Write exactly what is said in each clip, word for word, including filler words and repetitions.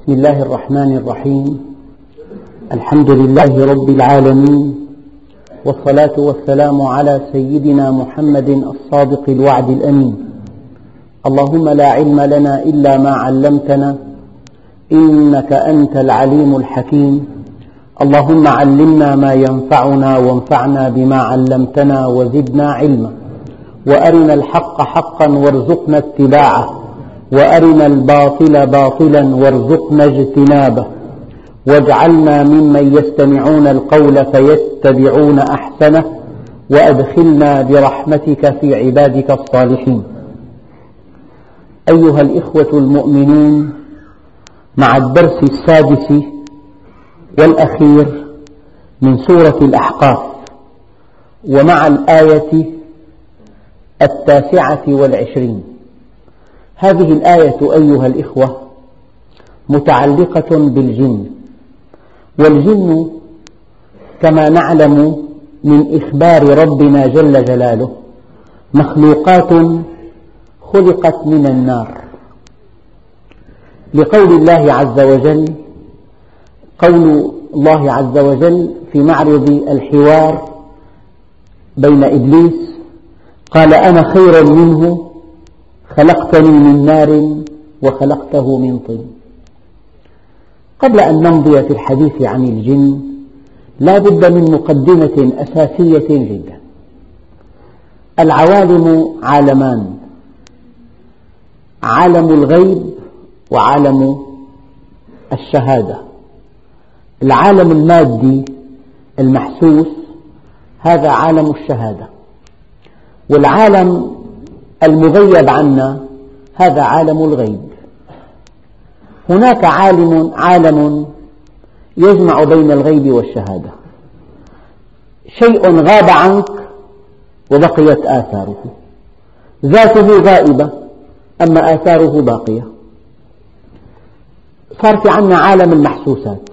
بسم الله الرحمن الرحيم. الحمد لله رب العالمين، والصلاة والسلام على سيدنا محمد الصادق الوعد الأمين. اللهم لا علم لنا إلا ما علمتنا إنك أنت العليم الحكيم. اللهم علمنا ما ينفعنا وانفعنا بما علمتنا وزدنا علما، وأرنا الحق حقا وارزقنا اتباعه، وأرنا الباطل باطلا وارزقنا اجتنابه، واجعلنا ممن يستمعون القول فيتبعون أحسنه، وأدخلنا برحمتك في عبادك الصالحين. أيها الإخوة المؤمنون، مع الدرس السادس والأخير من سورة الأحقاف، ومع الآية التاسعة والعشرين. هذه الآية أيها الإخوة متعلقة بالجن، والجن كما نعلم من إخبار ربنا جل جلاله مخلوقات خلقت من النار، لقول الله عز وجل قول الله عز وجل في معرض الحوار بين إبليس: قال أنا خير منه خلقتني من نار وخلقته من طين. قبل أن نمضي في الحديث عن الجن لا بد من مقدمة أساسية جدا. العوالم عالمان: عالم الغيب وعالم الشهادة. العالم المادي المحسوس هذا عالم الشهادة، والعالم المغيب عنا هذا عالم الغيب. هناك عالم عالم يجمع بين الغيب والشهادة، شيء غاب عنك وبقيت آثاره، ذاته غائبة أما آثاره باقية. صار في عنا عالم المحسوسات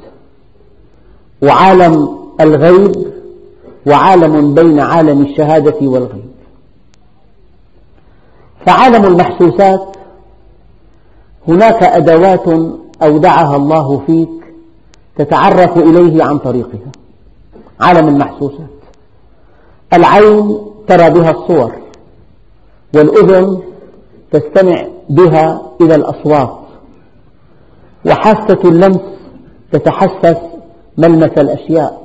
وعالم الغيب وعالم بين عالم الشهادة والغيب. فعالم المحسوسات هناك أدوات أودعها الله فيك تتعرف إليه عن طريقها. عالم المحسوسات: العين ترى بها الصور، والأذن تستمع بها إلى الأصوات، وحاسة اللمس تتحسس ملمس الأشياء،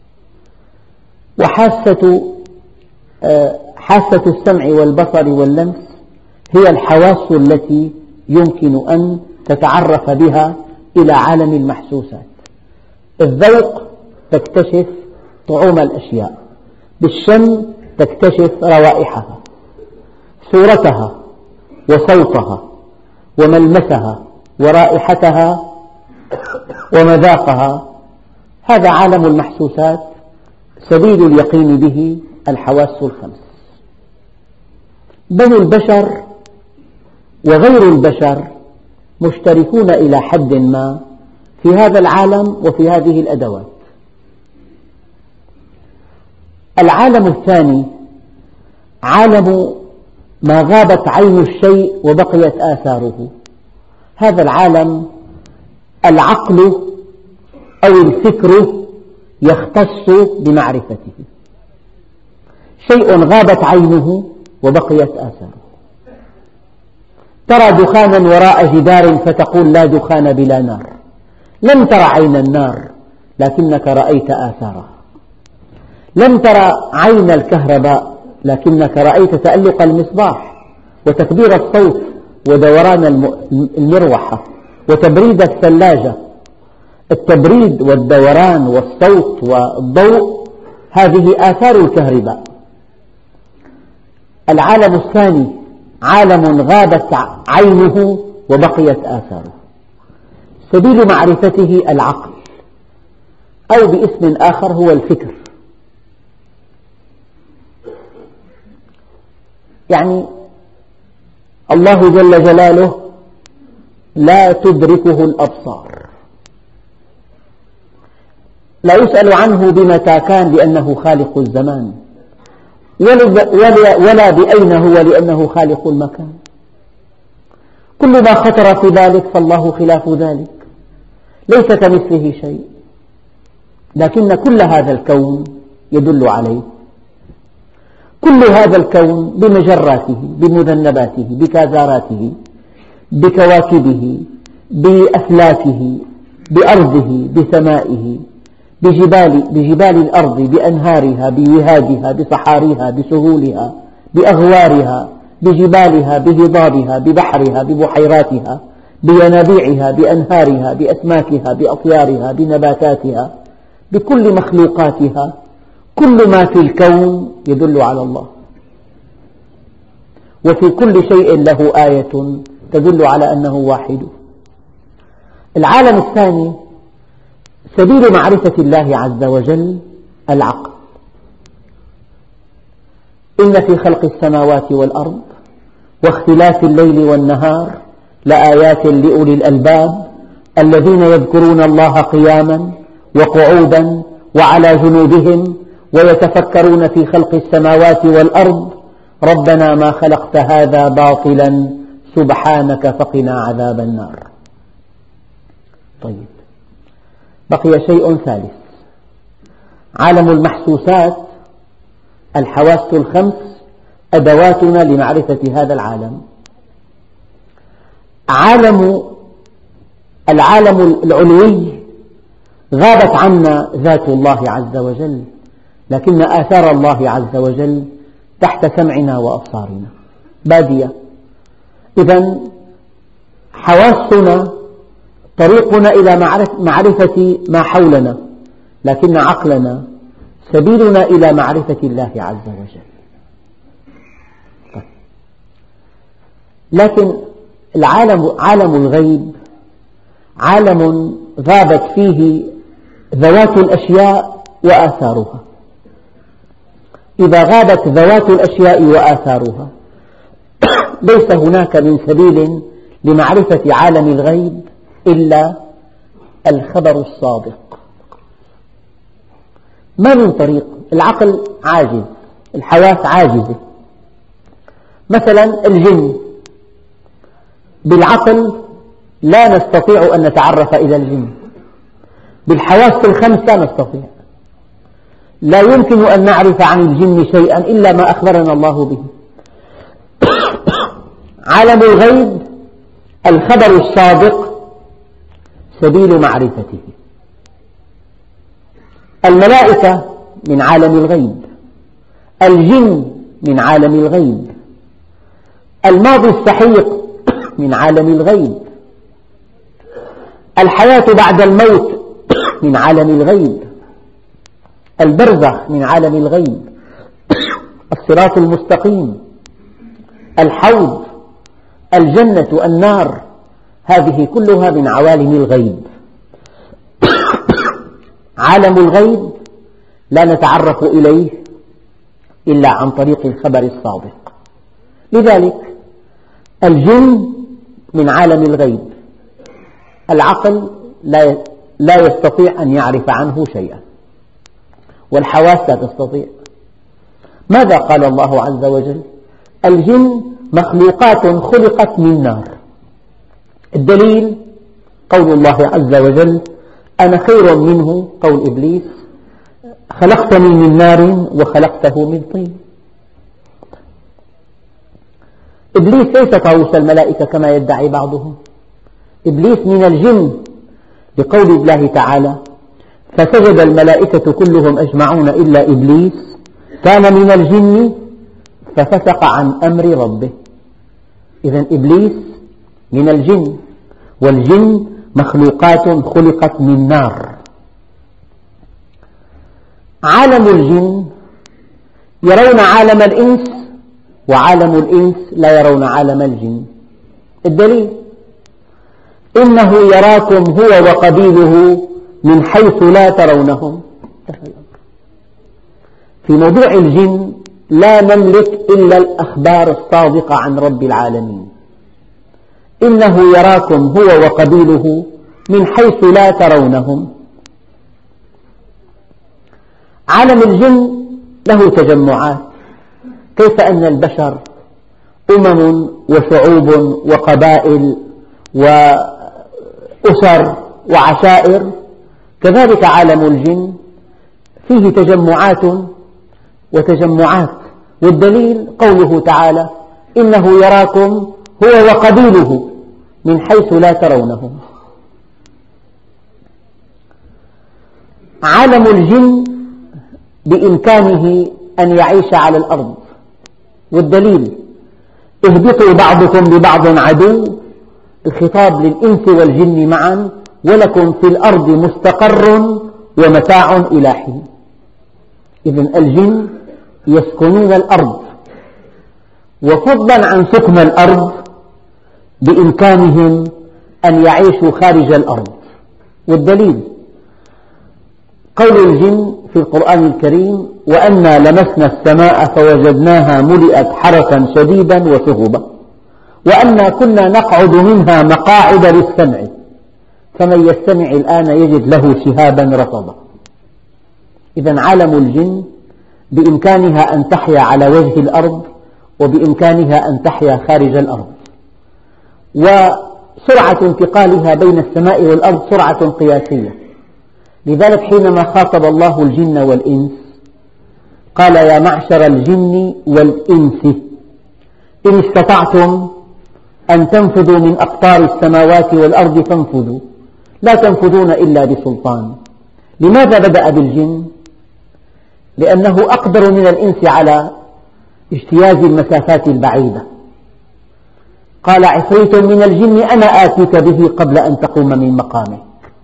وحاسة حاسة السمع والبصر واللمس هي الحواس التي يمكن أن تتعرف بها إلى عالم المحسوسات. الذوق تكتشف طعوم الأشياء، بالشم تكتشف روائحها، صورتها وصوتها وملمسها ورائحتها ومذاقها. هذا عالم المحسوسات، سبيل اليقين به الحواس الخمس. بنو البشر وغير البشر مشتركون إلى حد ما في هذا العالم وفي هذه الأدوات. العالم الثاني عالم ما غابت عين الشيء وبقيت آثاره. هذا العالم العقل أو الفكر يختص بمعرفته، شيء غابت عينه وبقيت آثاره. ترى دخانا وراء جدار فتقول لا دخان بلا نار. لم ترى عين النار لكنك رأيت آثارها. لم ترى عين الكهرباء لكنك رأيت تألق المصباح وتكبير الصوت ودوران المروحة وتبريد الثلاجة. التبريد والدوران والصوت والضوء هذه آثار الكهرباء. العالم الثاني عالم غابت عينه وبقيت آثاره، سبيل معرفته العقل، أو باسم آخر هو الفكر. يعني الله جل جلاله لا تدركه الأبصار، لا يسأل عنه بمتى كان لأنه خالق الزمان، ولا بأين هو لأنه خالق المكان. كل ما خطر في بالك فالله خلاف ذلك. ليس كمثله شيء، لكن كل هذا الكون يدل عليه، كل هذا الكون بمجراته بمذنباته بكازاراته بكواكبه بأفلاكه بأرضه بسمائه بجبال, بجبال الأرض بأنهارها بوهادها بصحاريها بسهولها بأغوارها بجبالها بهضابها ببحرها ببحيراتها بينابيعها بأنهارها بأسماكها بأطيارها بنباتاتها بكل مخلوقاتها. كل ما في الكون يدل على الله، وفي كل شيء له آية تدل على أنه واحد. العالم الثاني سبيل معرفة الله عز وجل العقل. إن في خلق السماوات والأرض واختلاف الليل والنهار لآيات لأولي الألباب الذين يذكرون الله قياما وقعودا وعلى جنوبهم ويتفكرون في خلق السماوات والأرض ربنا ما خلقت هذا باطلا سبحانك فقنا عذاب النار. طيب، بقي شيء ثالث، عالم المحسوسات. الحواس الخمس أدواتنا لمعرفة هذا العالم. عالم العالم العلوي غابت عنا ذات الله عز وجل، لكن آثار الله عز وجل تحت سمعنا وأبصارنا بادية. إذن حواسنا طريقنا إلى معرفة ما حولنا، لكن عقلنا سبيلنا إلى معرفة الله عز وجل. لكن العالم عالم الغيب عالم غابت فيه ذوات الأشياء وآثارها. إذا غابت ذوات الأشياء وآثارها ليس هناك من سبيل لمعرفة عالم الغيب إلا الخبر الصادق. ما من طريق. العقل عاجز، الحواس عاجزة. مثلا الجن، بالعقل لا نستطيع أن نتعرف إلى الجن، بالحواس الخمس لا نستطيع. لا يمكن أن نعرف عن الجن شيئا إلا ما أخبرنا الله به. عالم الغيب الخبر الصادق سبيل معرفته. الملائكة من عالم الغيب، الجن من عالم الغيب، الماضي السحيق من عالم الغيب، الحياة بعد الموت من عالم الغيب، البرزخ من عالم الغيب، الصراط المستقيم، الحوض، الجنة، النار، هذه كلها من عوالم الغيب. عالم الغيب لا نتعرف إليه إلا عن طريق الخبر الصادق. لذلك الجن من عالم الغيب، العقل لا يستطيع أن يعرف عنه شيئا، والحواس لا تستطيع. ماذا قال الله عز وجل؟ الجن مخلوقات خلقت من نار. الدليل قول الله عز وجل أنا خير منه، قول إبليس خلقتني من نار وخلقته من طين. إبليس ليس طاووس الملائكة كما يدعي بعضهم، إبليس من الجن، لقول الله تعالى فسجد الملائكة كلهم أجمعون إلا إبليس كان من الجن ففسق عن أمر ربه. إذن إبليس من الجن، والجن مخلوقات خلقت من نار. عالم الجن يرون عالم الإنس، وعالم الإنس لا يرون عالم الجن. الدليل إنه يراكم هو وقبيله من حيث لا ترونهم. في موضوع الجن لا نملك إلا الأخبار الصادقة عن رب العالمين. إنه يراكم هو وقبيله من حيث لا ترونهم. عالم الجن له تجمعات، كيف أن البشر أمم وشعوب وقبائل وأسر وعشائر. كذلك عالم الجن فيه تجمعات وتجمعات، والدليل قوله تعالى: إنه يراكم هو وقبيله من حيث لا ترونهم. عالم الجن بإمكانه أن يعيش على الأرض، والدليل: اهبطوا بعضكم ببعض عدو، الخطاب للإنس والجن معا، ولكم في الأرض مستقر ومتاع إلى حين. إذن الجن يسكنون الأرض، وفضلا عن سكن الأرض بإمكانهم أن يعيشوا خارج الأرض، والدليل قول الجن في القرآن الكريم: وأنا لمسنا السماء فوجدناها ملئت حرسا شديدا وشهبا وأنا كنا نقعد منها مقاعد للسمع فمن يستمع الآن يجد له شهابا رصدا. إذن عالم الجن بإمكانها أن تحيا على وجه الأرض، وبإمكانها أن تحيا خارج الأرض، وسرعة انتقالها بين السماء والأرض سرعة قياسية. لذلك حينما خاطب الله الجن والإنس قال: يا معشر الجن والإنس إن استطعتم أن تنفذوا من أقطار السماوات والأرض فانفذوا لا تنفذون إلا بسلطان. لماذا بدأ بالجن؟ لأنه أقدر من الإنس على اجتياز المسافات البعيدة. قال: عفريت من الجن أنا آتيك به قبل أن تقوم من مقامك.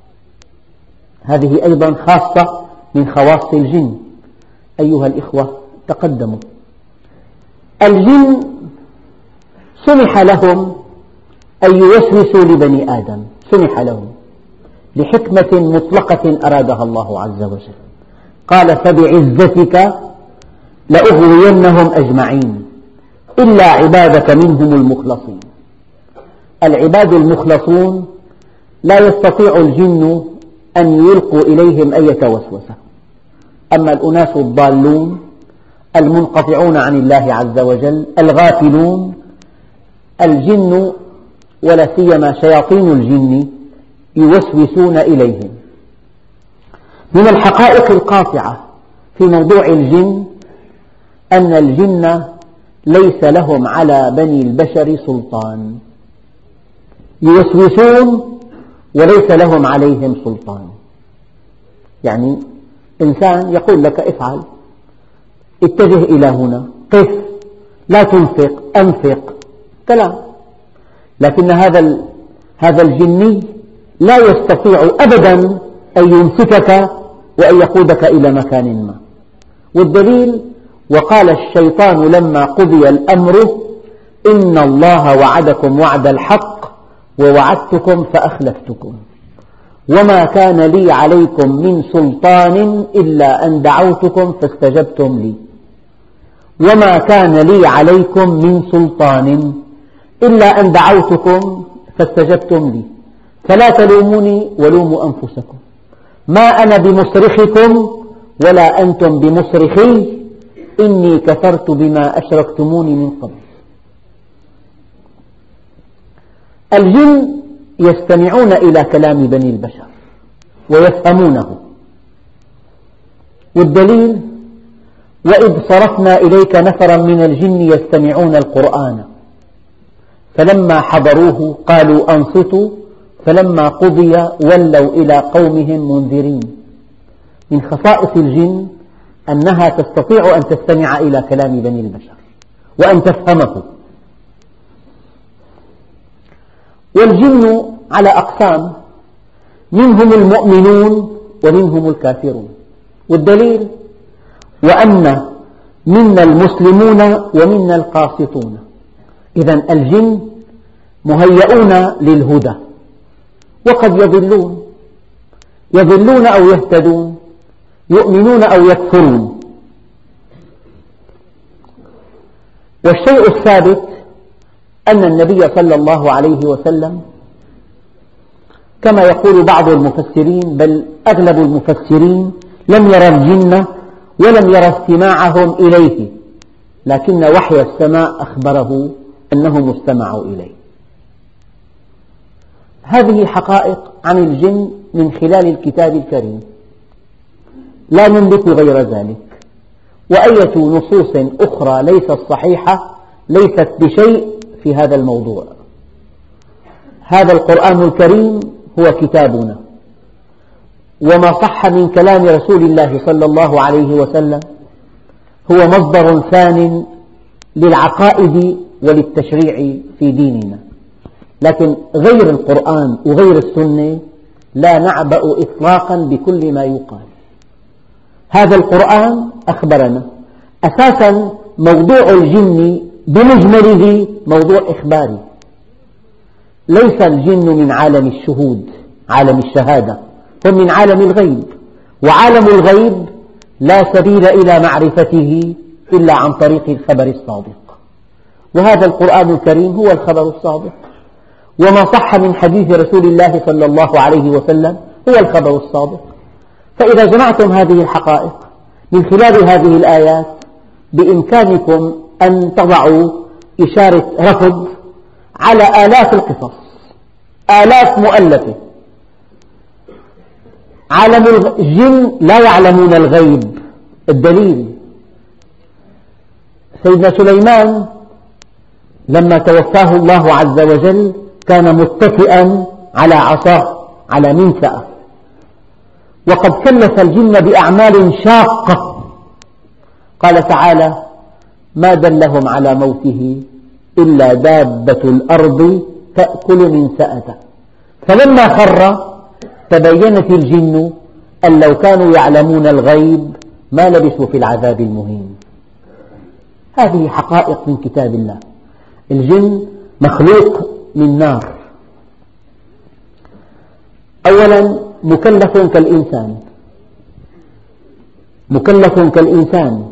هذه أيضا خاصة من خواص الجن. أيها الإخوة تقدموا. الجن سمح لهم أن يوسوسوا لبني آدم، سمح لهم لحكمة مطلقة أرادها الله عز وجل. قال: فبعزتك لأغوينهم أجمعين إلا عبادك منهم المخلصين. العباد المخلصون لا يستطيع الجن أن يلقوا إليهم أي وسوسة، أما الأناس الضالون المنقطعون عن الله عز وجل الغافلون، الجن ولا سيما شياطين الجن يوسوسون إليهم. من الحقائق القاطعة في موضوع الجن أن الجن ليس لهم على بني البشر سلطان، يوسوسون وليس لهم عليهم سلطان. يعني إنسان يقول لك افعل، اتجه إلى هنا، قف، لا تنفق، أنفق، كلام. لكن هذا هذا الجني لا يستطيع أبدا أن يمسكك وأن يقودك إلى مكان ما. والدليل: وقال الشيطان لما قضي الأمر إن الله وعدكم وعد الحق ووعدتكم فأخلفتكم وما كان لي عليكم من سلطان إلا أن دعوتكم فاستجبتم لي وما كان لي عليكم من سلطان إلا أن دعوتكم فاستجبتم لي فلا تلوموني ولوموا أنفسكم ما أنا بمصرخكم ولا أنتم بمصرخي إني كفرت بما أشركتموني من قبل. الجن يستمعون إلى كلام بني البشر ويفهمونه، والدليل: وإذ صرفنا إليك نفرا من الجن يستمعون القرآن فلما حضروه قالوا أنصتوا فلما قضي ولوا إلى قومهم منذرين. من خصائص الجن أنها تستطيع أن تستمع إلى كلام بني البشر وأن تفهمه. والجن على أقسام، منهم المؤمنون ومنهم الكافرون، والدليل: وأن منا المسلمون ومنا القاسطون. إذن الجن مهيئون للهدى، وقد يضلون يضلون أو يهتدون، يؤمنون أو يكفرون. والشيء الثابت أن النبي صلى الله عليه وسلم كما يقول بعض المفسرين بل أغلب المفسرين لم يرى الجن ولم يرى استماعهم إليه، لكن وحي السماء أخبره أنهم استمعوا إليه. هذه حقائق عن الجن من خلال الكتاب الكريم، لا نملك غير ذلك. وأية نصوص أخرى ليست صحيحة ليست بشيء في هذا الموضوع. هذا القرآن الكريم هو كتابنا، وما صح من كلام رسول الله صلى الله عليه وسلم هو مصدر ثان للعقائد وللتشريع في ديننا، لكن غير القرآن وغير السنة لا نعبأ إطلاقا بكل ما يقال. هذا القرآن أخبرنا أساسا موضوع الجن بمجمله موضوع إخباري، ليس الجن من عالم الشهود عالم الشهادة، هم من عالم الغيب، وعالم الغيب لا سبيل إلى معرفته إلا عن طريق الخبر الصادق، وهذا القرآن الكريم هو الخبر الصادق، وما صح من حديث رسول الله صلى الله عليه وسلم هو الخبر الصادق. فإذا جمعتم هذه الحقائق من خلال هذه الآيات بإمكانكم أن تضعوا إشارة رفض على آلاف القصص، آلاف مؤلفة. عالم الجن لا يعلمون الغيب، الدليل سيدنا سليمان لما توفاه الله عز وجل كان متكئا على عصاه على منسأة، وقد كلف الجن بأعمال شاقة، قال تعالى: ما دلهم على موته إلا دابة الأرض تأكل من سأته، فلما خر تبينت الجن أن لو كانوا يعلمون الغيب ما لبثوا في العذاب المهين. هذه حقائق من كتاب الله. الجن مخلوق من نار، أولا مكلف كالإنسان، مكلف كالإنسان.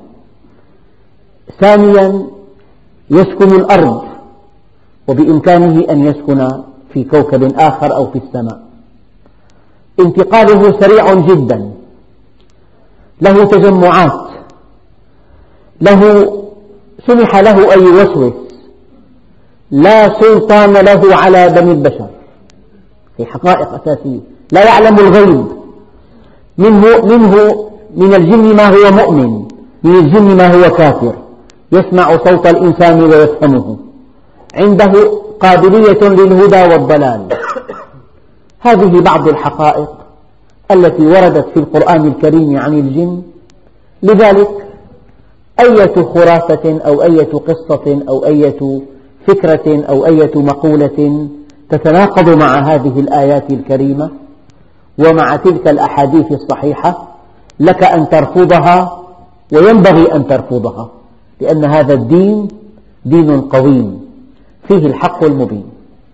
ثانيا يسكن الأرض، وبإمكانه أن يسكن في كوكب آخر أو في السماء. انتقاله سريع جدا، له تجمعات، له سمح له أن يوسوس، لا سلطان له على بني البشر. في حقائق أساسية، لا يعلم الغيب، منه, منه من الجن ما هو مؤمن، من الجن ما هو كافر، يسمع صوت الإنسان ويفهمه، عنده قابلية للهدى والضلال. هذه بعض الحقائق التي وردت في القرآن الكريم عن الجن. لذلك أية خرافة أو أية قصة أو أية فكرة أو أية مقولة تتناقض مع هذه الآيات الكريمة ومع تلك الأحاديث الصحيحة لك أن ترفضها، وينبغي أن ترفضها، لأن هذا الدين دين قويم فيه الحق المبين.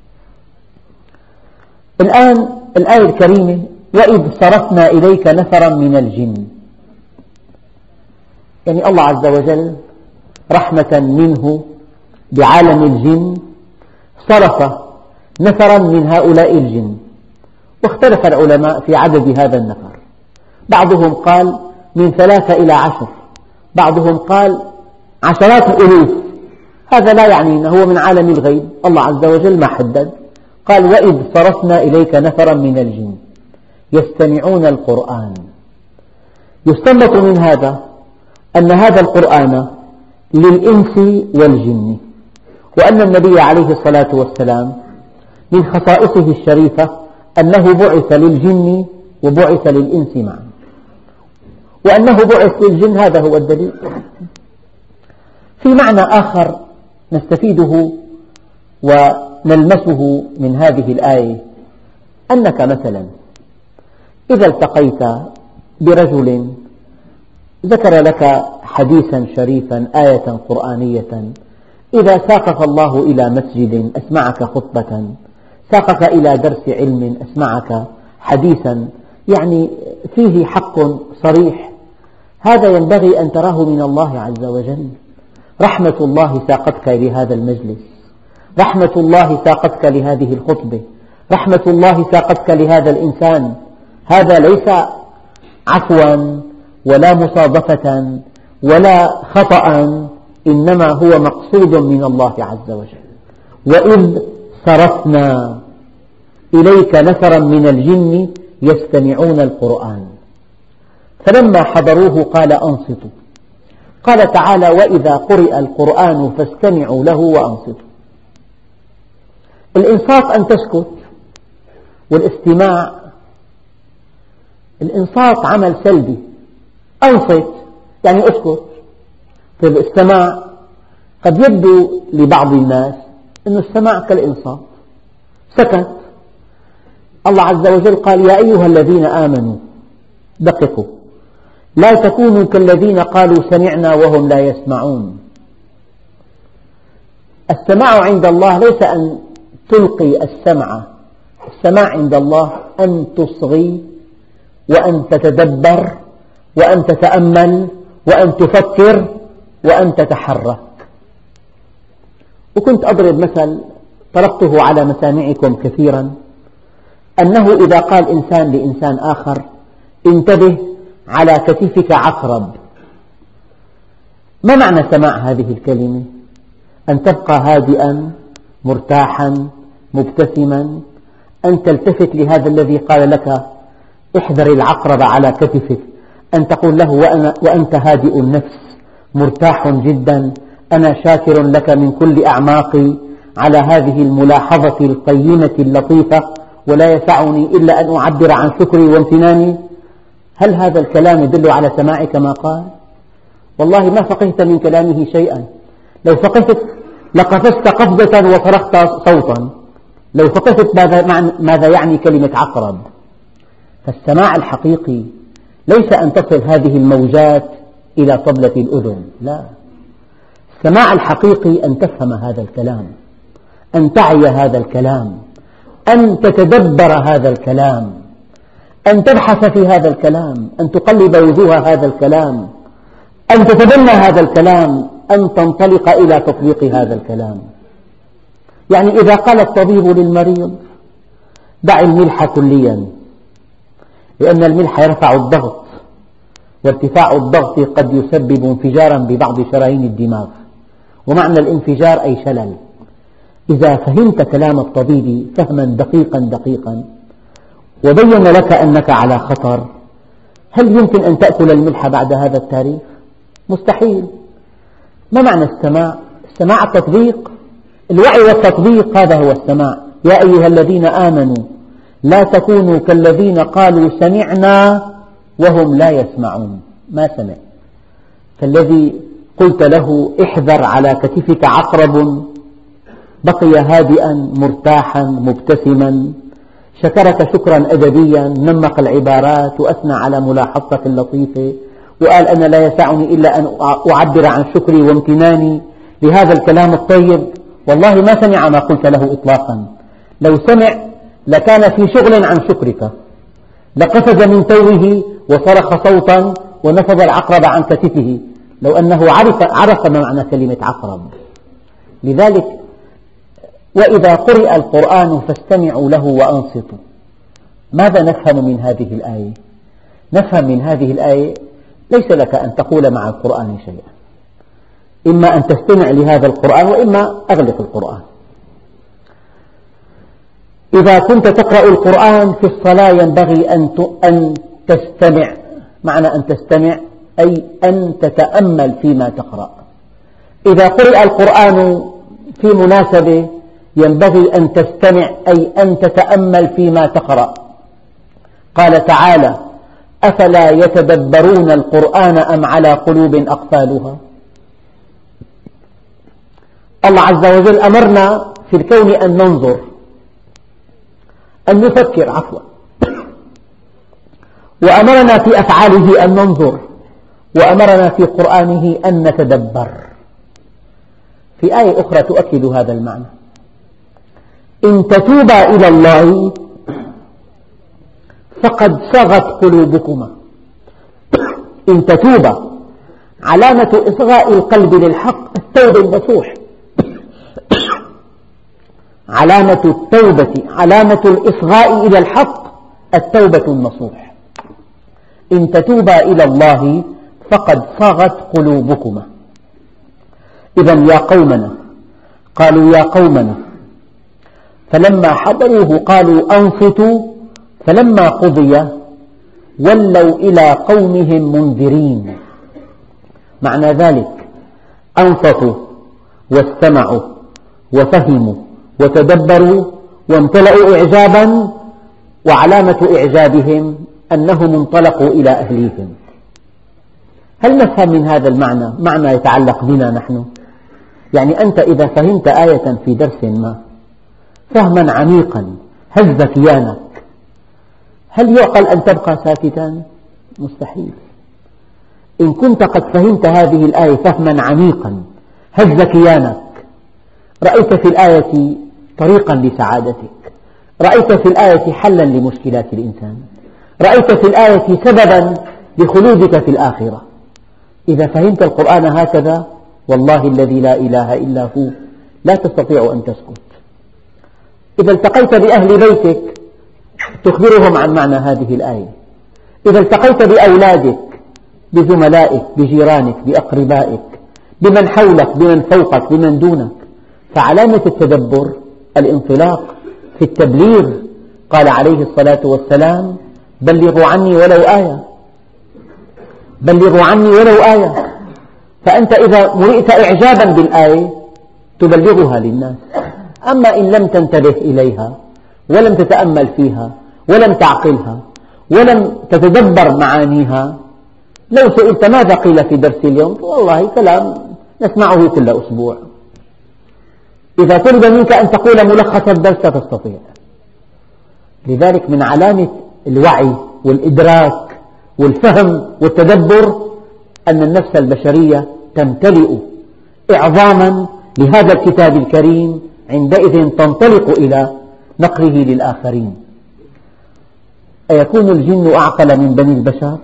الآن الآية الكريمة: وإذ صرفنا إليك نفرا من الجن، يعني الله عز وجل رحمة منه بعالم الجن صرف نفرا من هؤلاء الجن، واختلف العلماء في عدد هذا النفر، بعضهم قال من ثلاثة إلى عشر، بعضهم قال عشرات الألوف. هذا لا يعني أنه هو من عالم الغيب، الله عز وجل ما حدد، قال: وإذ صرفنا إليك نفرا من الجن يستمعون القرآن. يستنبط من هذا أن هذا القرآن للإنس والجن، وأن النبي عليه الصلاة والسلام من خصائصه الشريفة أنه بعث للجن وبعث للإنس معا، وأنه بعث للجن هذا هو الدليل. في معنى آخر نستفيده ونلمسه من هذه الآية، أنك مثلا إذا التقيت برجل ذكر لك حديثا شريفا، آية قرآنية، إذا ساقك الله إلى مسجد أسمعك خطبة، ساقك إلى درس علم أسمعك حديثا يعني فيه حق صريح، هذا ينبغي أن تراه من الله عز وجل. رحمة الله ساقتك لهذا المجلس، رحمة الله ساقتك لهذه الخطبة، رحمة الله ساقتك لهذا الإنسان. هذا ليس عفوا ولا مصادفة ولا خطأ، إنما هو مقصود من الله عز وجل. وإذ صرفنا، إليك نفرا من الجن يستمعون القرآن فلما حضروه قال أنصتوا. قال تعالى وإذا قرئ القرآن فاستمعوا له وأنصتوا. الإنصات أن تسكت، والاستماع الإنصات عمل سلبي، أنصت يعني أسكت. في الاستماع قد يبدو لبعض الناس أن السماع كالإنصات، سكت. الله عز وجل قال يا أيها الذين آمنوا دققوا لا تكونوا كالذين قالوا سمعنا وهم لا يسمعون. السماع عند الله ليس أن تلقي السمع، السماع عند الله أن تصغي وأن تتدبر وأن تتأمل وأن تفكر وأن تتحرك. وكنت أضرب مثل طرقته على مسامعكم كثيرا، أنه إذا قال إنسان لإنسان آخر انتبه على كتفك عقرب، ما معنى سماع هذه الكلمة؟ أن تبقى هادئا مرتاحا مبتسما، أن تلتفت لهذا الذي قال لك احذر العقرب على كتفك، أن تقول له وأنا وأنت هادئ النفس مرتاح جدا، أنا شاكر لك من كل أعماقي على هذه الملاحظة القيمة اللطيفة، ولا يسعني إلا أن أعبر عن شكري وامتناني. هل هذا الكلام يدل على سماعك ما قال؟ والله ما فقهت من كلامه شيئا. لو فقهت لقفزت قفزة وصرخت صوتا، لو فقهت ماذا يعني كلمة عقرب. فالسماع الحقيقي ليس أن تصل هذه الموجات إلى طبلة الأذن، لا، السماع الحقيقي أن تفهم هذا الكلام، أن تعي هذا الكلام، أن تتدبر هذا الكلام، أن تبحث في هذا الكلام، أن تقلب وجوه هذا الكلام، أن تتبنى هذا الكلام، أن تنطلق إلى تطبيق هذا الكلام. يعني إذا قال الطبيب للمريض دع الملح كليا لأن الملح يرفع الضغط، وارتفاع الضغط قد يسبب انفجارا ببعض شرايين الدماغ، ومعنى الانفجار أي شلل. إذا فهمت كلام الطبيب فهما دقيقا دقيقا وبين لك أنك على خطر، هل يمكن أن تأكل الملح بعد هذا التاريخ؟ مستحيل. ما معنى السماع؟ السماع التطبيق، الوعي والتطبيق، هذا هو السماع. يا أيها الذين آمنوا لا تكونوا كالذين قالوا سمعنا وهم لا يسمعون، ما سمع. فالذي قلت له احذر على كتفك عقرب بقي هادئا مرتاحا مبتسما، شكرك شكرا أدبيا، نمق العبارات وأثنى على ملاحظتك اللطيفة، وقال أنا لا يسعني إلا أن أعبر عن شكري وامتناني لهذا الكلام الطيب. والله ما سمع ما قلت له إطلاقا، لو سمع لكان في شغل عن شكرك، لقفز من توه وصرخ صوتا ونفض العقرب عن كتفه، لو أنه عرف, عرف ما معنى كلمة عقرب. لذلك وإذا قرئ القرآن فاستمعوا له وأنصتوا. ماذا نفهم من هذه الآية؟ نفهم من هذه الآية ليس لك أن تقول مع القرآن شيئا، إما أن تستمع لهذا القرآن وإما أغلق القرآن. إذا كنت تقرأ القرآن في الصلاة ينبغي أن تستمع. معنى أن تستمع أي أن تتأمل فيما تقرأ. إذا قرئ القرآن في مناسبة ينبغي أن تستمع أي أن تتأمل فيما تقرأ. قال تعالى أفلا يتدبرون القرآن أم على قلوب أقفالها. الله عز وجل أمرنا في الكون أن ننظر، أن نفكر عفوا، وأمرنا في أفعاله أن ننظر، وأمرنا في قرآنه أن نتدبر. في آية أخرى تؤكد هذا المعنى: إن تتوبا إلى الله فقد صغت قلوبكما. إن تتوبا، علامة إصغاء القلب للحق التوبة النصوح. علامة التوبة، علامة الإصغاء إلى الحق التوبة النصوح. إن تتوبا إلى الله فقد صغت قلوبكما. إذن يا قومنا، قالوا يا قومنا فلما حضروه قالوا أنصتوا فلما قضي ولوا إلى قومهم منذرين. معنى ذلك أنصتوا واستمعوا وفهموا وتدبروا وامتلأوا إعجابا، وعلامة إعجابهم أنهم انطلقوا إلى أهليهم. هل نفهم من هذا المعنى معنى يتعلق بنا نحن؟ يعني أنت إذا فهمت آية في درس ما فهما عميقا هز كيانك، هل يعقل أن تبقى ساكتا؟ مستحيل. إن كنت قد فهمت هذه الآية فهما عميقا هز كيانك، رأيت في الآية طريقا لسعادتك، رأيت في الآية حلا لمشكلات الإنسان، رأيت في الآية سببا لخلودك في الآخرة. إذا فهمت القرآن هكذا والله الذي لا إله إلا هو لا تستطيع أن تسكت. إذا التقيت بأهل بيتك تخبرهم عن معنى هذه الآية، إذا التقيت بأولادك بزملائك بجيرانك بأقربائك بمن حولك بمن فوقك بمن دونك، فعلامة التدبر الانطلاق في التبليغ. قال عليه الصلاة والسلام بلغوا عني ولو آية، بلغوا عني ولو آية. فأنت إذا مرئت إعجابا بالآية تبلغها للناس. أما إن لم تنتبه إليها ولم تتأمل فيها ولم تعقلها ولم تتدبر معانيها، لو سئلت ماذا قيل في درس اليوم؟ والله كلام نسمعه كل أسبوع. إذا طلب منك أن تقول ملخص الدرس لا تستطيع. لذلك من علامة الوعي والإدراك والفهم والتدبر أن النفس البشرية تمتلئ إعظاما لهذا الكتاب الكريم، عندئذ تنطلق إلى نقله للآخرين. أيكون الجن أعقل من بني البشر؟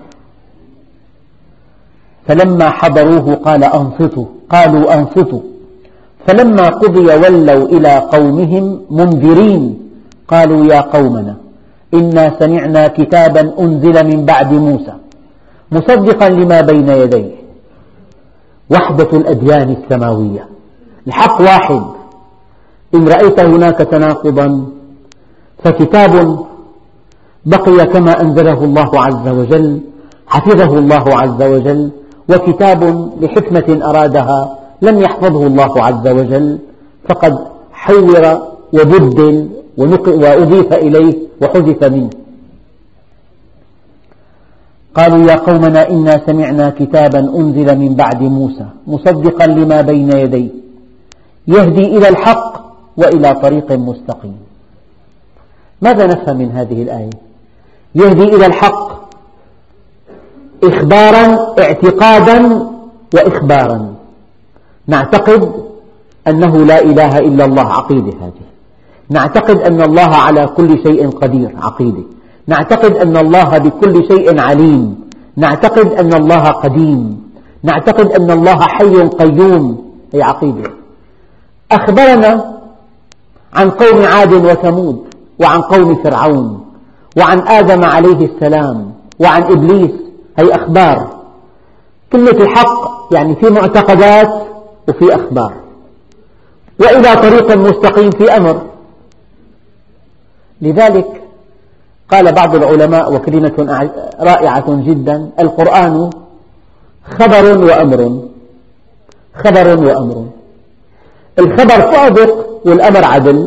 فلما حضروه قال أنصتوا قالوا أنصتوا فلما قضي ولوا إلى قومهم منذرين قالوا يا قومنا إنا سمعنا كتابا أنزل من بعد موسى مصدقا لما بين يديه. وحدة الأديان السماوية، الحق واحد. إن رأيت هناك تناقضا فكتاب بقي كما أنزله الله عز وجل حفظه الله عز وجل، وكتاب لحكمة أرادها لم يحفظه الله عز وجل فقد حور وبدل وأضيف إليه وحذف منه. قالوا يا قومنا إنا سمعنا كتابا أنزل من بعد موسى مصدقا لما بين يديه يهدي إلى الحق وإلى طريق مستقيم. ماذا نفهم من هذه الآية؟ يهدي إلى الحق إخبارا اعتقادا وإخبارا. نعتقد أنه لا إله إلا الله، عقيدة هذه. نعتقد أن الله على كل شيء قدير، عقيدة. نعتقد أن الله بكل شيء عليم. نعتقد أن الله قديم. نعتقد أن الله حي قيوم، هي عقيدة. أخبرنا عن قوم عاد وثمود وعن قوم فرعون وعن آدم عليه السلام وعن إبليس، هي أخبار. كلمة الحق يعني في معتقدات وفي أخبار، وإلى طريق مستقيم في أمر. لذلك قال بعض العلماء وكلمة رائعة جدا: القرآن خبر وأمر. خبر وأمر، الخبر صادق والأمر عدل.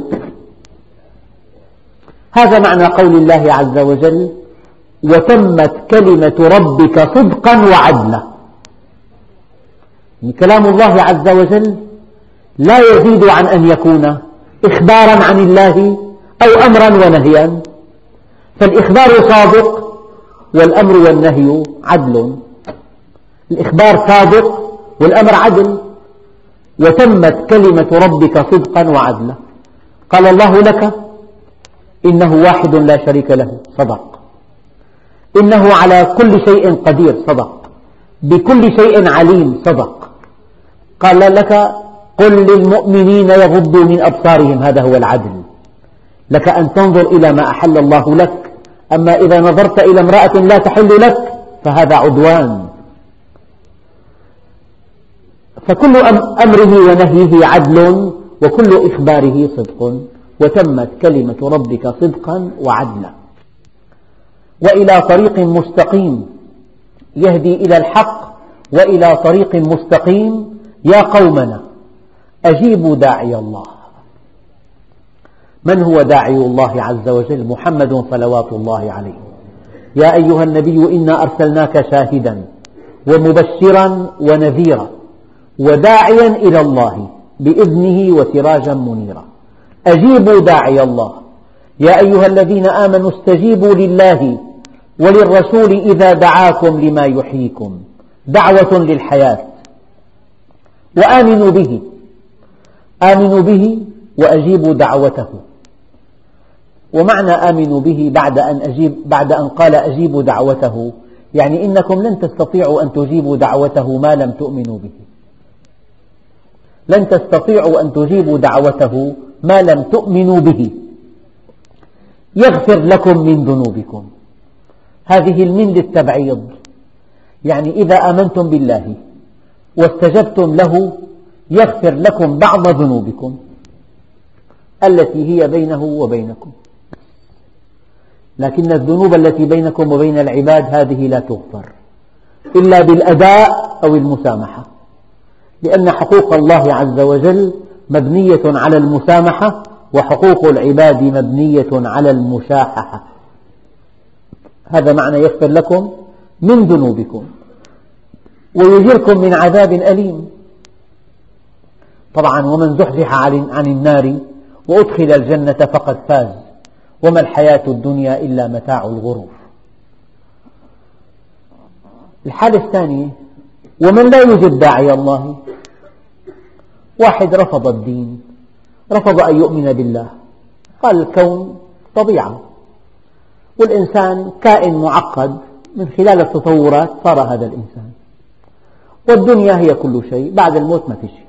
هذا معنى قول الله عز وجل: وتمت كلمة ربك صدقا وعدلا. يعني كلام الله عز وجل لا يزيد عن أن يكون إخبارا عن الله أو أمرا ونهيا، فالإخبار صادق والأمر والنهي عدل. الإخبار صادق والأمر عدل. وتمت كلمة ربك صدقا وعدلا. قال الله لك: إنه واحد لا شريك له، صدق. إنه على كل شيء قدير، صدق. بكل شيء عليم، صدق. قال لك: قل للمؤمنين يغضوا من أبصارهم، هذا هو العدل. لك أن تنظر إلى ما أحل الله لك، أما إذا نظرت إلى امرأة لا تحل لك فهذا عدوان. فكل أمره ونهيه عدل، وكل إخباره صدق. وتمت كلمة ربك صدقا وعدلا. وإلى طريق مستقيم يهدي إلى الحق وإلى طريق مستقيم يا قومنا أجيبوا داعي الله. من هو داعي الله عز وجل؟ محمد صلوات الله عليه. يا أيها النبي إنا أرسلناك شاهدا ومبشرا ونذيرا وداعيا إلى الله بإذنه وسراجا منيرا. أجيبوا داعي الله. يا أيها الذين آمنوا استجيبوا لله وللرسول إذا دعاكم لما يحييكم، دعوة للحياة. وآمنوا به، آمنوا به وأجيبوا دعوته. ومعنى آمنوا به بعد أن, أجيب بعد أن قال أجيبوا دعوته يعني إنكم لن تستطيعوا أن تجيبوا دعوته ما لم تؤمنوا به، لن تستطيعوا أن تجيبوا دعوته ما لم تؤمنوا به. يغفر لكم من ذنوبكم، هذه المن للتبعيض، يعني إذا آمنتم بالله واستجبتم له يغفر لكم بعض ذنوبكم التي هي بينه وبينكم، لكن الذنوب التي بينكم وبين العباد هذه لا تغفر إلا بالأداء أو المسامحة، لأن حقوق الله عز وجل مبنية على المسامحة وحقوق العباد مبنية على المشاححة. هذا معنى يغفر لكم من ذنوبكم ويجيركم من عذاب أليم. طبعا ومن زحزح عن النار وأدخل الجنة فقد فاز وما الحياة الدنيا إلا متاع الغرور. الحالة الثانية ومن لا يجب داعي الله، واحد رفض الدين، رفض أن يؤمن بالله، قال الكون طبيعة والإنسان كائن معقد، من خلال التطورات صار هذا الإنسان، والدنيا هي كل شيء، بعد الموت ما في شيء.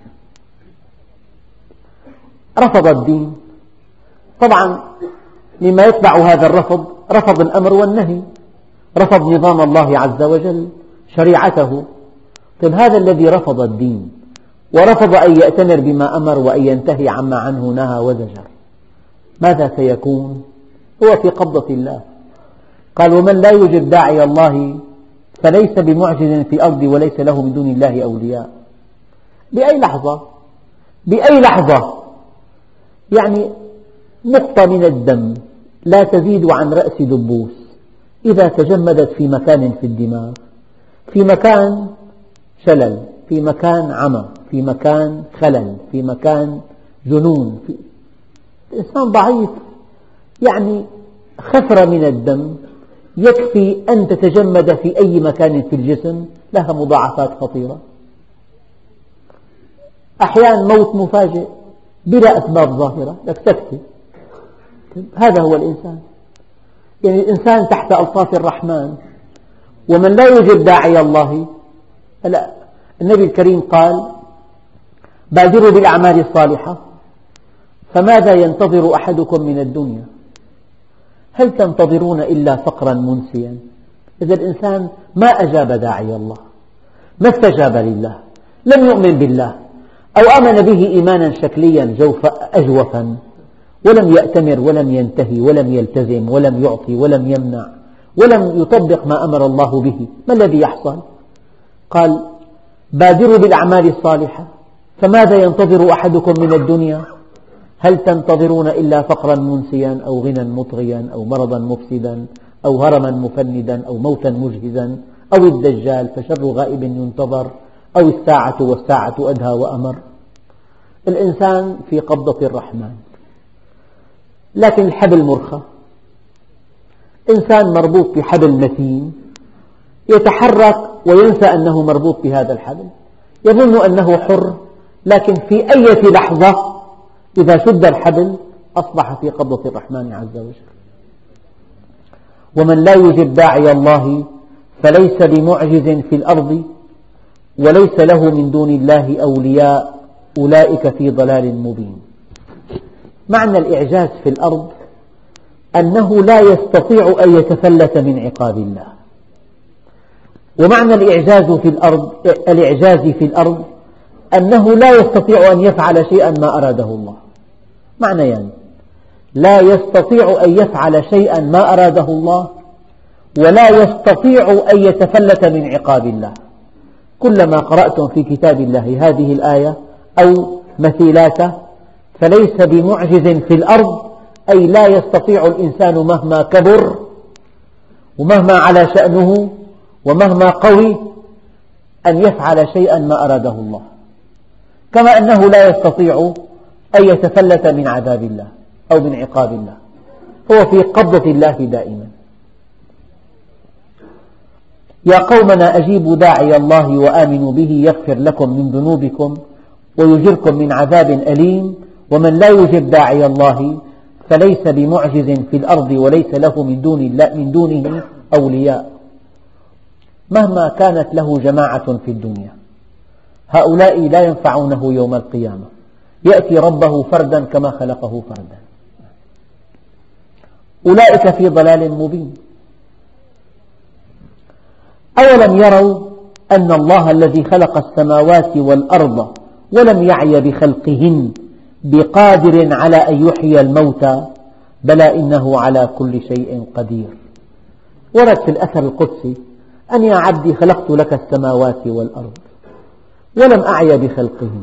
رفض الدين، طبعا مما يتبع هذا الرفض رفض الأمر والنهي، رفض نظام الله عز وجل شريعته. طيب هذا الذي رفض الدين ورفض أن يأتمر بما أمر وأن ينتهي عما عنه نهى وزجر، ماذا سيكون؟ هو في قبضة الله. قال ومن لا يجب داعي الله فليس بمعجز في الأرض وليس له من دون الله أولياء. بأي لحظة؟ بأي لحظة؟ يعني نقطة من الدم لا تزيد عن رأس دبوس إذا تجمدت في مكان في الدماغ، في مكان شلل، في مكان عمى، في مكان خلل، في مكان جنون، في الإنسان ضعيف، يعني خفرة من الدم يكفي أن تتجمد في أي مكان في الجسم، لها مضاعفات خطيرة. أحيانا موت مفاجئ بلا أسباب ظاهرة، لك تكفي. هذا هو الإنسان، يعني الإنسان تحت ألطاف الرحمن. ومن لا يجب داعي الله، لا، النبي الكريم قال بادروا بالأعمال الصالحة فماذا ينتظر أحدكم من الدنيا؟ هل تنتظرون إلا فقرا منسيا؟ إذا الإنسان ما أجاب داعي الله، ما استجاب لله، لم يؤمن بالله أو آمن به إيمانا شكليا أجوفا، ولم يأتمر ولم ينتهي ولم يلتزم ولم يعطي ولم يمنع ولم يطبق ما أمر الله به، ما الذي يحصل؟ قال بادروا بالأعمال الصالحة فماذا ينتظر أحدكم من الدنيا؟ هل تنتظرون إلا فقرا منسيا أو غنى مطغيا أو مرضا مفسدا أو هرما مفندا أو موتا مجهزا أو الدجال فشر غائب ينتظر أو الساعة والساعة أدهى وأمر؟ الإنسان في قبضة الرحمن، لكن الحبل مرخى، إنسان مربوط بحبل متين يتحرك وينسى أنه مربوط بهذا الحبل، يظن أنه حر، لكن في أي لحظة إذا شد الحبل أصبح في قبضة الرحمن عز وجل. ومن لا يجب داعي الله فليس بمعجز في الأرض وليس له من دون الله أولياء أولئك في ضلال مبين. معنى الإعجاز في الأرض أنه لا يستطيع أن يتفلت من عقاب الله، ومعنى الإعجاز في الأرض الإعجاز في الأرض أنه لا يستطيع أن يفعل شيئا ما أراده الله. معنى يعني لا يستطيع أن يفعل شيئا ما أراده الله، ولا يستطيع أن يتفلت من عقاب الله. كلما قرأتم في كتاب الله هذه الآية أو مثيلاته فليس بمعجز في الأرض، أي لا يستطيع الإنسان مهما كبر ومهما على شأنه ومهما قوي أن يفعل شيئا ما أراده الله، كما أنه لا يستطيع أن يتفلت من عذاب الله أو من عقاب الله، هو في قبضة الله دائما. يا قومنا أجيبوا داعي الله وآمنوا به يغفر لكم من ذنوبكم ويجركم من عذاب أليم، ومن لا يجب داعي الله فليس بمعجز في الأرض وليس له من دون الله من دونه أولياء. مهما كانت له جماعة في الدنيا هؤلاء لا ينفعونه يوم القيامة، يأتي ربه فردا كما خلقه فردا. أولئك في ضلال مبين. أولم يروا أن الله الذي خلق السماوات والأرض ولم يعي بخلقهن بقادر على أن يحيي الموتى بلى إنه على كل شيء قدير. ورد في الأثر القدسي أن يا عبدي خلقت لك السماوات والأرض ولم أعي بخلقهن،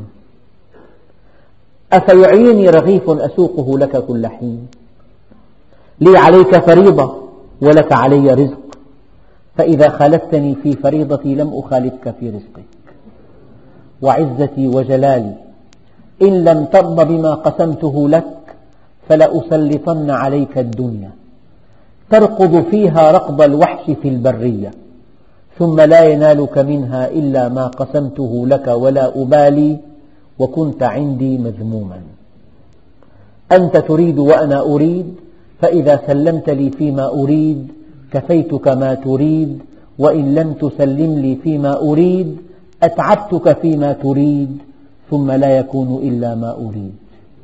أفيعيني رغيف أسوقه لك كل حين، لي عليك فريضة ولك علي رزق، فإذا خالفتني في فريضتي لم أخالفك في رزقك، وعزتي وجلالي إن لم ترض بما قسمته لك فلأسلطن عليك الدنيا تركض فيها ركض الوحش في البرية ثم لا ينالك منها إلا ما قسمته لك ولا أبالي وكنت عندي مذموما. أنت تريد وأنا أريد، فإذا سلمت لي فيما أريد كفيتك ما تريد، وإن لم تسلم لي فيما أريد أتعبتك فيما تريد ثم لا يكون إلا ما أريد.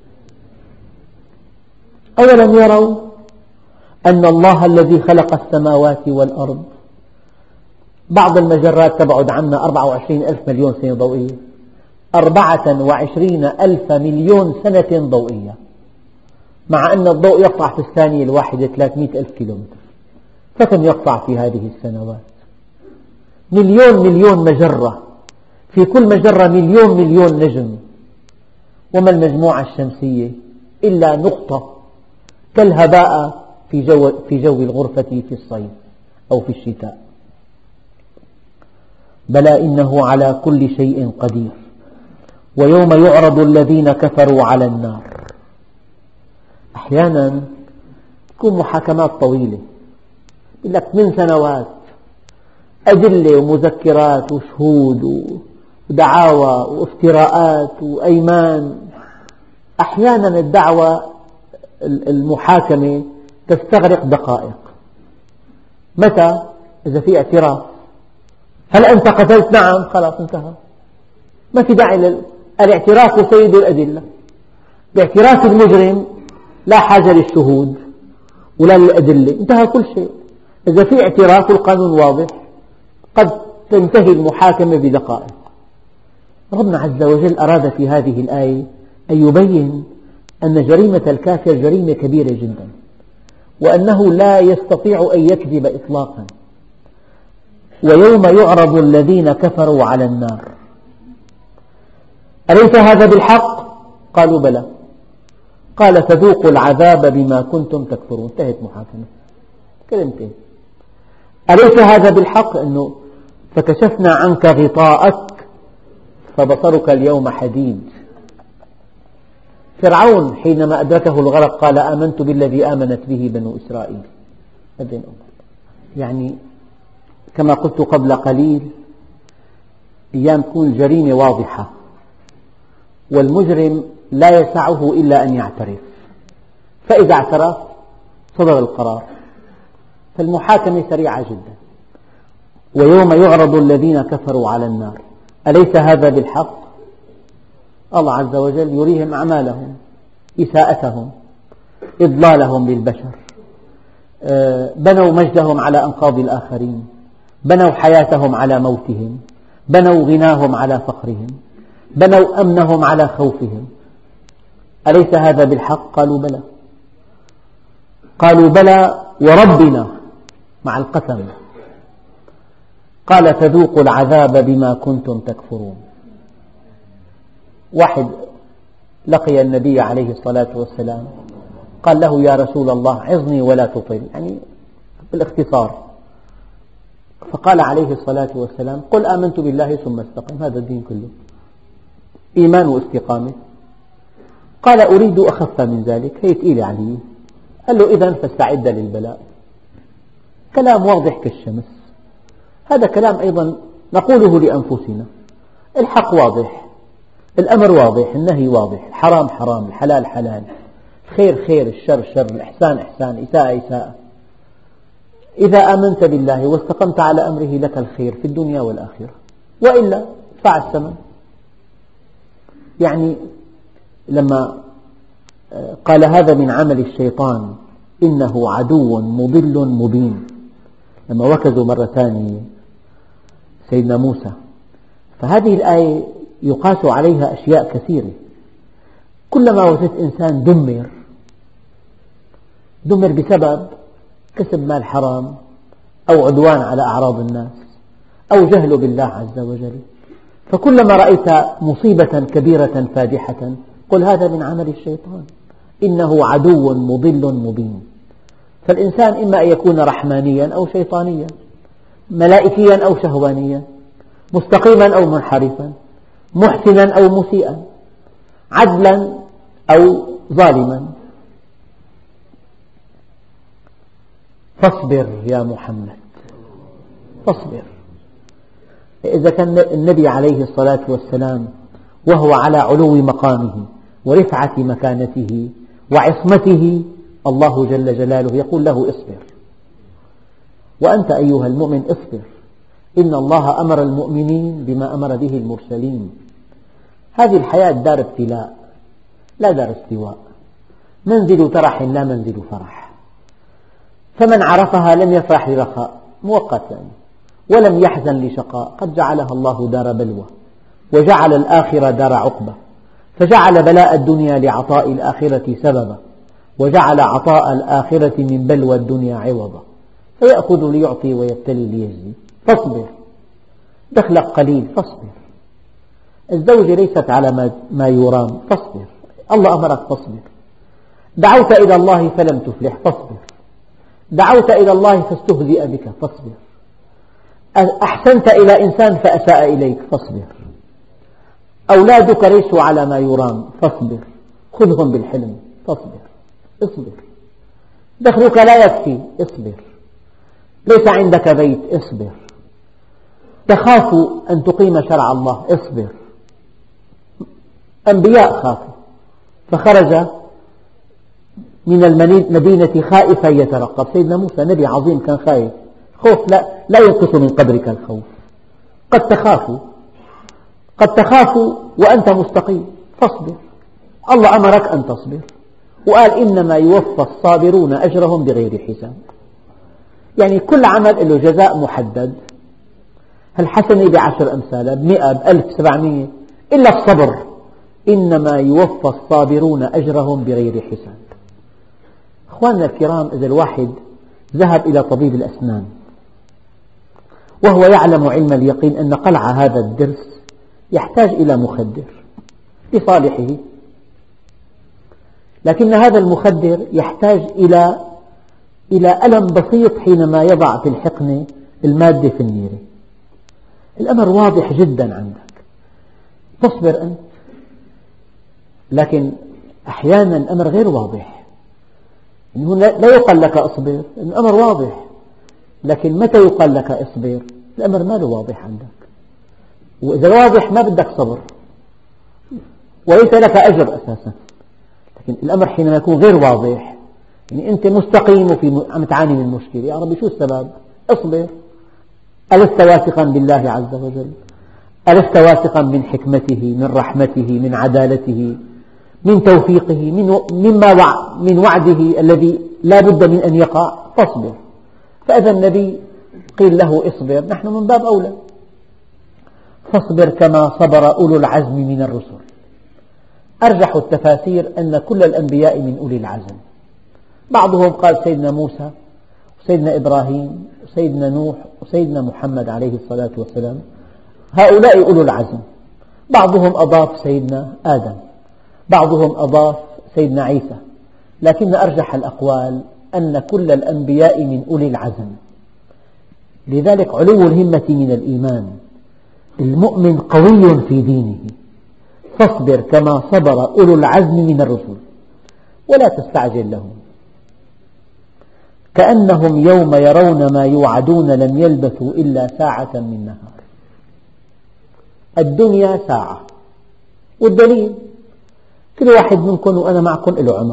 أولم يروا أن الله الذي خلق السماوات والأرض، بعض المجرات تبعد عنا أربعة وعشرين ألف مليون سنة ضوئية، أربعة وعشرين ألف مليون سنة ضوئية، مع أن الضوء يقطع في الثانية الواحدة ثلاثمئة ألف كيلومتر، فكم يقطع في هذه السنوات؟ مليون مليون مجرة، في كل مجرة مليون مليون نجم. وما المجموعة الشمسية إلا نقطة كالهباء في جو, في جو الغرفة في الصيف أو في الشتاء. بلى إنه على كل شيء قدير. ويوم يعرض الذين كفروا على النار، أحيانا تكون محاكمات طويلة، يقول لك من سنوات أدلة ومذكرات وشهود ودعاوى وافتراءات وأيمان. أحيانا الدعوى المحاكمة تستغرق دقائق. متى؟ إذا في اعتراف. هل أنت قتلت؟ نعم، خلاص انتهى، ما في داعي. الاعتراف سيد الأدلة. باعتراف المجرم لا حاجة للشهود ولا للأدلة، انتهى كل شيء. إذا في اعتراف القانون واضح قد تنتهي المحاكمة بدقائق. ربنا عز وجل أراد في هذه الآية أن يبين أن جريمة الكافر جريمة كبيرة جدا، وأنه لا يستطيع أن يكذب إطلاقا. ويوم يعرض الذين كفروا على النار أليس هذا بالحق؟ قالوا بلى. قال فذوقوا العذاب بما كنتم تكفرون. انتهت محاكمة، كلمتين. أليس هذا بالحق؟ أنه فكشفنا عنك غطاءك فبصرك اليوم حديد. فرعون حينما أدركه الغرق قال آمنت بالذي آمنت به بنو إسرائيل. يعني كما قلت قبل قليل، أيام تكون جريمة واضحة والمجرم لا يسعه إلا أن يعترف، فإذا اعترف صدر القرار، فالمحاكمة سريعة جدا. ويوم يعرض الذين كفروا على النار أليس هذا بالحق؟ الله عز وجل يريهم أعمالهم، إساءتهم، إضلالهم للبشر، بنوا مجدهم على أنقاض الآخرين، بنوا حياتهم على موتهم، بنوا غناهم على فقرهم، بنوا أمنهم على خوفهم. أليس هذا بالحق؟ قالوا بلى. قالوا بلى وربنا مع القسم. قال فذوقوا العذاب بما كنتم تكفرون. واحد لقي النبي عليه الصلاة والسلام قال له يا رسول الله عظني ولا تطل، يعني بالاختصار. فقال عليه الصلاة والسلام قل آمنت بالله ثم استقم، هذا الدين كله إيمان واستقامة. قال أريد أخف من ذلك، هي ثقيلة علي. قال له إذن فاستعد للبلاء. كلام واضح كالشمس. هذا كلام أيضا نقوله لأنفسنا. الحق واضح، الأمر واضح، النهي واضح، الحرام حرام، الحلال حلال، الخير خير، الشر شر، الإحسان إحسان، إساءة إساءة. إذا آمنت بالله واستقمت على أمره لك الخير في الدنيا والآخرة، وإلا ادفع الثمن. يعني لما قال هذا من عمل الشيطان إنه عدو مضل مبين، لما وكزوا مرة ثانية سيدنا موسى، فهذه الآية يقاس عليها أشياء كثيرة. كلما وجدت إنسان دمر دمر بسبب كسب مال حرام أو عدوان على أعراض الناس أو جهل بالله عز وجل، فكلما رأيت مصيبة كبيرة فادحة قل هذا من عمل الشيطان إنه عدو مضل مبين. فالإنسان إما أن يكون رحمانيا أو شيطانيا، ملائكيا أو شهوانيا، مستقيما أو منحرفا، محسنا أو مسيئا، عدلا أو ظالما. فاصبر يا محمد، فاصبر. إذا كان النبي عليه الصلاة والسلام وهو على علو مقامه ورفعة مكانته وعصمته، الله جل جلاله يقول له اصبر. وأنت أيها المؤمن اصبر، إن الله أمر المؤمنين بما أمر به المرسلين. هذه الحياة دار ابتلاء لا دار استواء، منزل ترح لا منزل فرح. فمن عرفها لم يفرح لرخاء مؤقتا ولم يحزن لشقاء، قد جعلها الله دار بلوى وجعل الآخرة دار عقبة، فجعل بلاء الدنيا لعطاء الآخرة سببا، وجعل عطاء الآخرة من بلوى الدنيا عوضا، فيأخذ ليعطي ويبتلي ليجزي. فاصبر، دخلك قليل فاصبر، الزوجة ليست على ما يرام فاصبر، الله أمرك فاصبر، دعوت إلى الله فلم تفلح فاصبر، دعوت إلى الله فاستهزئ بك فاصبر، أحسنت إلى إنسان فأساء إليك فاصبر، أولادك ليسوا على ما يرام فاصبر، خذهم بالحلم فاصبر، اصبر، دخلك لا يكفي اصبر، ليس عندك بيت اصبر، تخاف أن تقيم شرع الله اصبر. أنبياء خافوا فخرج من المدينة خائفا يترقب. سيدنا موسى نبي عظيم كان خايف، خوف لا, لا ينقص من قدرك الخوف. قد تخافوا قد تخافوا وأنت مستقيم فاصبر، الله أمرك أن تصبر، وقال إنما يوفى الصابرون أجرهم بغير حساب. يعني كل عمل له جزاء محدد، الحسنة بعشر أمثالها، بمئة، بألف، سبعمية، إلا الصبر إنما يوفى الصابرون أجرهم بغير حساب. أخواننا الكرام، إذا الواحد ذهب إلى طبيب الأسنان وهو يعلم علم اليقين أن قلع هذا الضرس يحتاج إلى مخدر لصالحه، لكن هذا المخدر يحتاج إلى إلى ألم بسيط حينما يضع في الحقنة المادة في النيرة. الأمر واضح جدا عندك، تصبر أنت. لكن أحيانا الأمر غير واضح، لا يقال لك اصبر، الأمر واضح، لكن متى يقال لك اصبر؟ الأمر ما له واضح عندك، وإذا واضح ما بدك صبر وليس لك أجر أساسا. لكن الأمر حينما يكون غير واضح، يعني أنت مستقيم وفي عم تعاني من مشكلة، يا ربي شو السبب؟ اصبر. ألست واثقا بالله عز وجل؟ ألست واثقا من حكمته، من رحمته، من عدالته، من توفيقه، من مما وع من وعده الذي لا بد من أن يقع؟ فاصبر. فإذا النبي قيل له اصبر، نحن من باب أولى. فاصبر كما صبر أولو العزم من الرسل. أرجح التفاسير أن كل الأنبياء من أولي العزم، بعضهم قال سيدنا موسى وسيدنا إبراهيم وسيدنا نوح وسيدنا محمد عليه الصلاة والسلام، هؤلاء أولو العزم. بعضهم أضاف سيدنا آدم، بعضهم أضاف سيدنا عيسى، لكن أرجح الأقوال أن كل الأنبياء من أولي العزم. لذلك علو الهمة من الإيمان. المؤمن قوي في دينه، فاصبر كما صبر أولو العزم من الرسل ولا تستعجل لهم، كأنهم يوم يرون ما يوعدون لم يلبثوا إلا ساعة من نهار. الدنيا ساعة، والدليل كل واحد منكم وأنا معكم له عمر.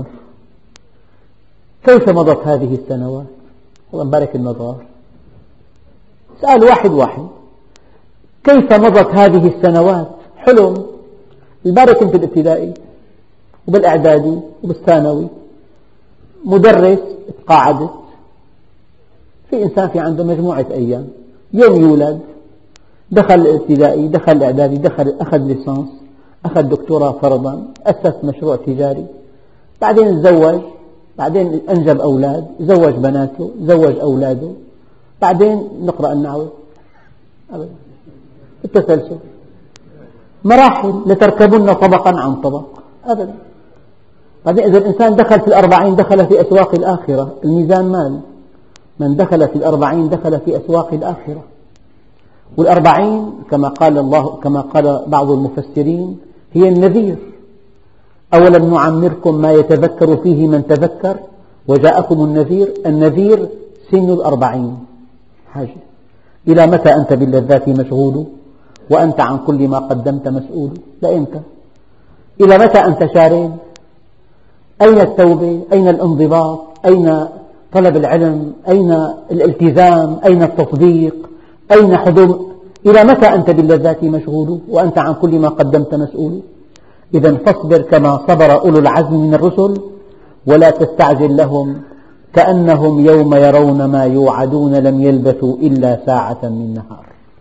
كيف مضت هذه السنوات؟ الله مبارك النظار. سأل واحد واحد كيف مضت هذه السنوات؟ حلم. البارك كنت بالابتدائي وبالإعدادي وبالثانوي، مدرس تقاعدت. في إنسان في عنده مجموعة أيام، يوم يولد دخل الابتدائي، دخل الإعدادي، دخل أخذ ليسانس، أخذ دكتوراه فرضا، أسس مشروع تجاري، بعدين تزوج، بعدين أنجب أولاد، زوج بناته، زوج أولاده، بعدين نقرأ النعوة. أبدا التسلسل مراحل، لتركبن طبقا عن طبق. أبدا. بعدين إذا الإنسان دخل في الأربعين دخل في أسواق الآخرة. الميزان مال، من دخل في الأربعين دخل في أسواق الآخرة. والأربعين كما قال الله، كما قال بعض المفسرين، هي النذير. أولم نعمركم ما يتذكر فيه من تذكر وجاءكم النذير. النذير سن الأربعين. حاجة إلى متى أنت باللذات مشغول وأنت عن كل ما قدمت مسؤول؟ لا أنت إلى متى أنت شارد؟ أين التوبة؟ أين الانضباط؟ أين طلب العلم؟ أين الالتزام؟ أين التصديق؟ أين حضور؟ إلى متى أنت باللذات مشغول وأنت عن كل ما قدمت مسؤول؟ إذا فاصبر كما صبر أولو العزم من الرسل ولا تستعجل لهم، كأنهم يوم يرون ما يوعدون لم يلبثوا إلا ساعة من نهار.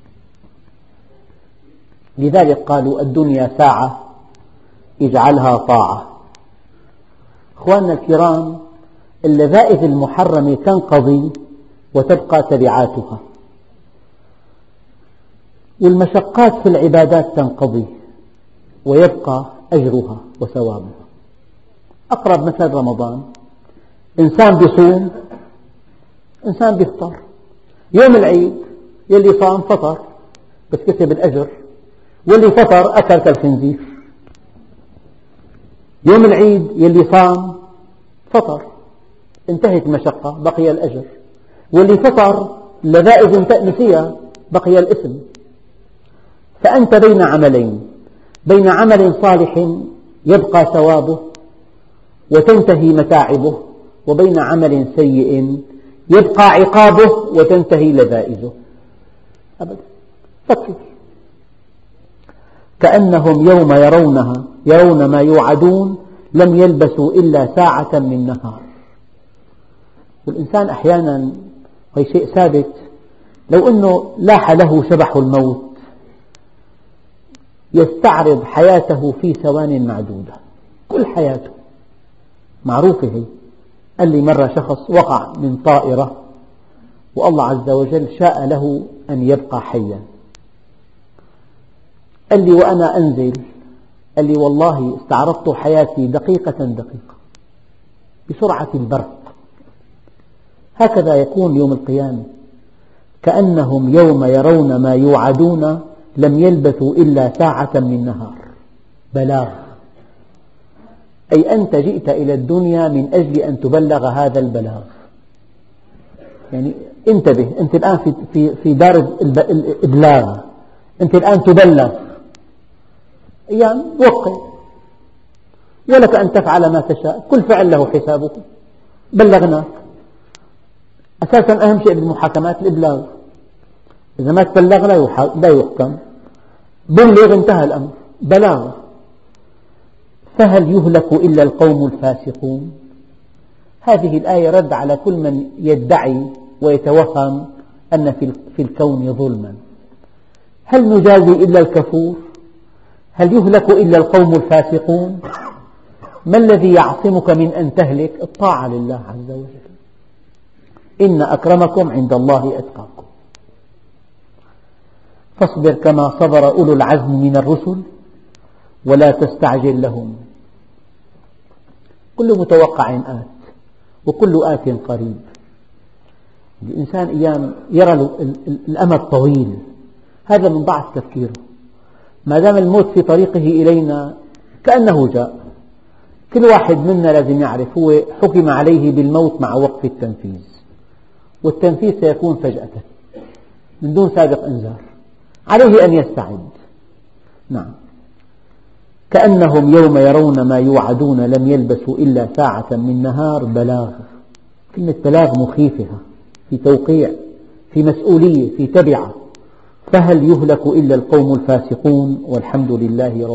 لذلك قالوا الدنيا ساعة اجعلها طاعة. أخواننا الكرام، اللذائذ المحرمة تنقضي وتبقى تبعاتها، والمشقات في العبادات تنقضي ويبقى أجرها وثوابها. أقرب مثل رمضان، إنسان بيصوم، إنسان بيفطر. يوم العيد يلي صام فطر بس كسب الأجر، واللي فطر أكل كالخنزير. يوم العيد يلي صام فطر، انتهت المشقة، بقي الأجر، واللي فطر اللذائذ نسيها، بقي الإثم. فأنت بين عملين، بين عمل صالح يبقى ثوابه وتنتهي متاعبه، وبين عمل سيء يبقى عقابه وتنتهي لذائذه. أبدا. فكر. كأنهم يوم يرونها يرون ما يوعدون لم يلبثوا إلا ساعة من نهار. والإنسان أحيانا، وهي شيء ثابت، لو أنه لاح له شبح الموت يستعرض حياته في ثوان معدودة، كل حياته معروفة. هي قال لي مرة شخص وقع من طائرة والله عز وجل شاء له أن يبقى حيا. قال لي وأنا أنزل، قال لي والله استعرضت حياتي دقيقة دقيقة بسرعة البرق. هكذا يكون يوم القيامة، كأنهم يوم يرون ما يوعدون لم يلبثوا إلا ساعة من نهار. بلاغ، أي أنت جئت إلى الدنيا من أجل أن تبلغ هذا البلاغ. يعني انتبه، أنت الآن في في في دار الإبلاغ، أنت الآن تبلغ. يعني وقع، ولك أن تفعل ما تشاء، كل فعل له حسابه. بلغناك. أساسا أهم شيء بالمحاكمات الإبلاغ، إذا ما تبلغ لا يحكم. بلغ انتهى الأمر. بلاغ. فهل يهلك إلا القوم الفاسقون؟ هذه الآية رد على كل من يدعي ويتوهم أن في الكون ظلما. هل نجازي إلا الكفور؟ هل يهلك إلا القوم الفاسقون؟ ما الذي يعصمك من أن تهلك؟ الطاعة لله عز وجل. إن أكرمكم عند الله أتقاكم. فاصبر كما صبر أولو العزم من الرسل ولا تستعجل لهم. كل متوقع آت وكل آت قريب. الإنسان أيام يرى الأمد طويل، هذا من ضعف تفكيره. ما دام الموت في طريقه إلينا كأنه جاء. كل واحد منا لازم يعرف هو حكم عليه بالموت مع وقف التنفيذ، والتنفيذ سيكون فجأة من دون سابق إنذار، عليه أن يستعد. نعم. كأنهم يوم يرون ما يوعدون لم يلبثوا إلا ساعة من نهار بلاغ. كلمة بلاغ مخيفة، في توقيع، في مسؤولية، في تبعة. فهل يهلك إلا القوم الفاسقون والحمد لله رب